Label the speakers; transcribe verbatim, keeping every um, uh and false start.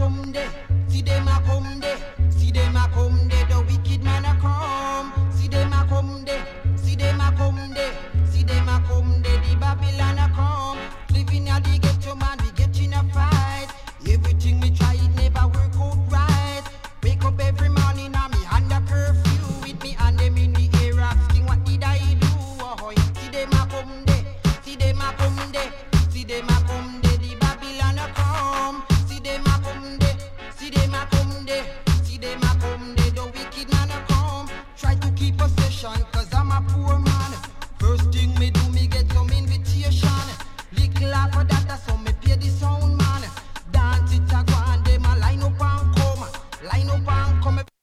Speaker 1: come there, see them a come there, see them a come there, the wicked man a come. See them a come there, see them a come there, see them a come there, the Babylon a come. Living at the ghetto man, we get in a fight. Everything we try it never work out right. Wake up every morning and me under curfew with me and them in the air asking what did I do? Oh, see them a come there, see them a come there, see them a come there, the Babylon a come. See them a come there, see them a come there, see them a come there, the wicked man a come. Try to keep possession cause I'm a poor man. First thing me do, me get some invitation. Little after that, that's how me pay the sound man. Dance it a go and them a line up and come, line up and come.